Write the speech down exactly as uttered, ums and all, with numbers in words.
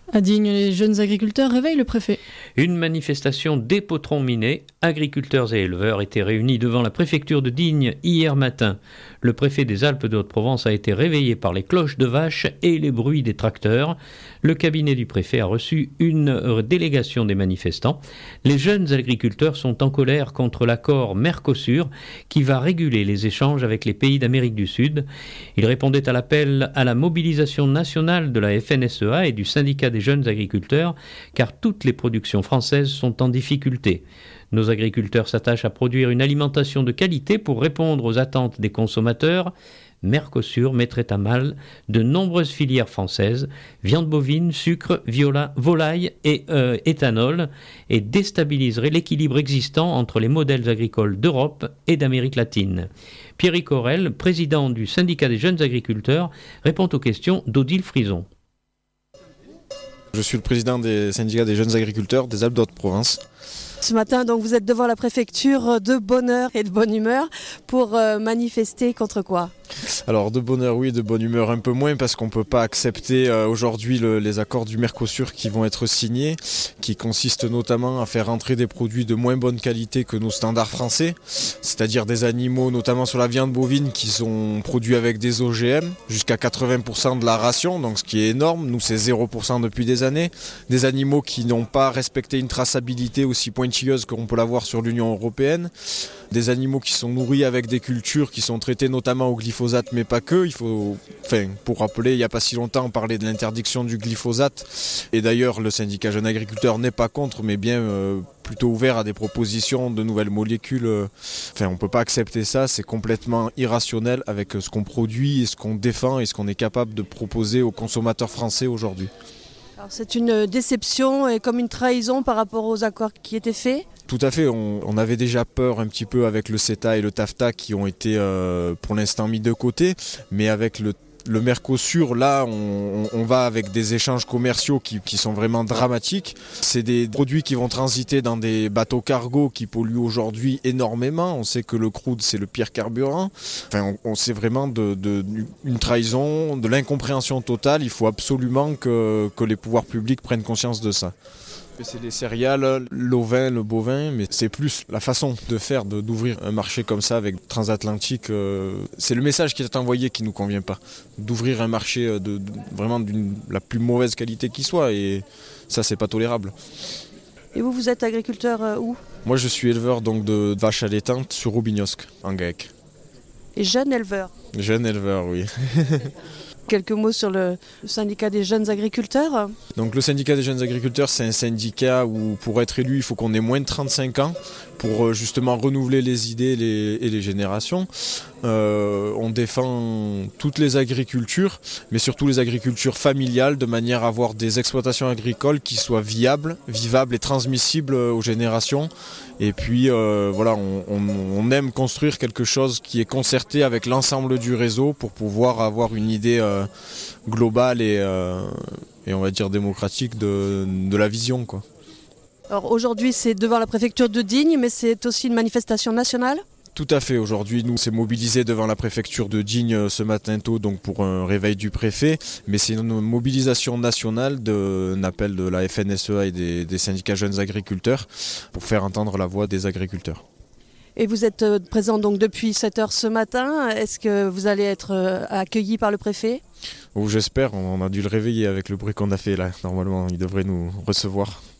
À Digne, les jeunes agriculteurs réveillent le préfet. Une manifestation des potrons minés, agriculteurs et éleveurs étaient réunis devant la préfecture de Digne hier matin. Le préfet des Alpes de Haute-Provence a été réveillé par les cloches de vaches et les bruits des tracteurs. Le cabinet du préfet a reçu une délégation des manifestants. Les jeunes agriculteurs sont en colère contre l'accord Mercosur qui va réguler les échanges avec les pays d'Amérique du Sud. Ils répondaient à l'appel à la mobilisation nationale de la F N S E A et du syndicat des jeunes agriculteurs, car toutes les productions françaises sont en difficulté. Nos agriculteurs s'attachent à produire une alimentation de qualité pour répondre aux attentes des consommateurs. Mercosur mettrait à mal de nombreuses filières françaises, viande bovine, sucre, viola, volaille et euh, éthanol, et déstabiliserait l'équilibre existant entre les modèles agricoles d'Europe et d'Amérique latine. Pierre Corel, président du syndicat des jeunes agriculteurs, répond aux questions d'Odile Frison. Je suis le président des syndicats des jeunes agriculteurs des Alpes de Haute-Provence. Ce matin, donc, vous êtes devant la préfecture de bonne heure et de bonne humeur pour euh, manifester contre quoi ? Alors de bonne heure oui, de bonne humeur un peu moins parce qu'on ne peut pas accepter euh, aujourd'hui le, les accords du Mercosur qui vont être signés, qui consistent notamment à faire entrer des produits de moins bonne qualité que nos standards français, c'est-à-dire des animaux, notamment sur la viande bovine, qui sont produits avec des O G M, jusqu'à quatre-vingts pour cent de la ration, donc ce qui est énorme, nous c'est zéro pour cent depuis des années, des animaux qui n'ont pas respecté une traçabilité aussi pointilleuse qu'on peut l'avoir sur l'Union européenne, des animaux qui sont nourris avec des cultures qui sont traitées notamment au glyphosate, mais pas que. Il faut, enfin, pour rappeler, il n'y a pas si longtemps, on parlait de l'interdiction du glyphosate. Et d'ailleurs, le syndicat Jeunes Agriculteurs n'est pas contre, mais bien euh, plutôt ouvert à des propositions de nouvelles molécules. Enfin, on ne peut pas accepter ça, c'est complètement irrationnel avec ce qu'on produit et ce qu'on défend et ce qu'on est capable de proposer aux consommateurs français aujourd'hui. Alors, c'est une déception et comme une trahison par rapport aux accords qui étaient faits ? Tout à fait, on, on avait déjà peur un petit peu avec le CETA et le TAFTA qui ont été euh, pour l'instant mis de côté, mais avec le, le Mercosur, là on, on va avec des échanges commerciaux qui, qui sont vraiment dramatiques. C'est des produits qui vont transiter dans des bateaux cargo qui polluent aujourd'hui énormément. On sait que le crude c'est le pire carburant. Enfin, on, on sait vraiment de, de, une trahison, de l'incompréhension totale. Il faut absolument que, que les pouvoirs publics prennent conscience de ça. C'est les céréales, l'ovin, le bovin, mais c'est plus la façon de faire, de, d'ouvrir un marché comme ça avec Transatlantique. Euh, c'est le message qui est envoyé qui ne nous convient pas. D'ouvrir un marché de, de, vraiment de la plus mauvaise qualité qui soit, et ça c'est pas tolérable. Et vous, vous êtes agriculteur euh, où ? Moi je suis éleveur donc, de vaches allaitantes sur Roubignosc, en Gaec. Et jeune éleveur ? Jeune éleveur, oui. Quelques mots sur le syndicat des jeunes agriculteurs. Donc le syndicat des jeunes agriculteurs, c'est un syndicat où pour être élu, il faut qu'on ait moins de trente-cinq ans pour justement renouveler les idées les, et les générations. Euh, on défend toutes les agricultures, mais surtout les agricultures familiales, de manière à avoir des exploitations agricoles qui soient viables, vivables et transmissibles aux générations. Et puis euh, voilà, on, on, on aime construire quelque chose qui est concerté avec l'ensemble du réseau pour pouvoir avoir une idée euh, globale et, euh, et on va dire démocratique de, de la vision, quoi. Alors aujourd'hui c'est devant la préfecture de Digne, mais c'est aussi une manifestation nationale ? Tout à fait, aujourd'hui nous s'est mobilisé devant la préfecture de Digne ce matin tôt donc pour un réveil du préfet, mais c'est une mobilisation nationale d'un appel de la F N S E A et des, des syndicats jeunes agriculteurs pour faire entendre la voix des agriculteurs. Et vous êtes présent donc depuis sept heures ce matin, est-ce que vous allez être accueilli par le préfet ? Oh, j'espère, on a dû le réveiller avec le bruit qu'on a fait là, normalement il devrait nous recevoir.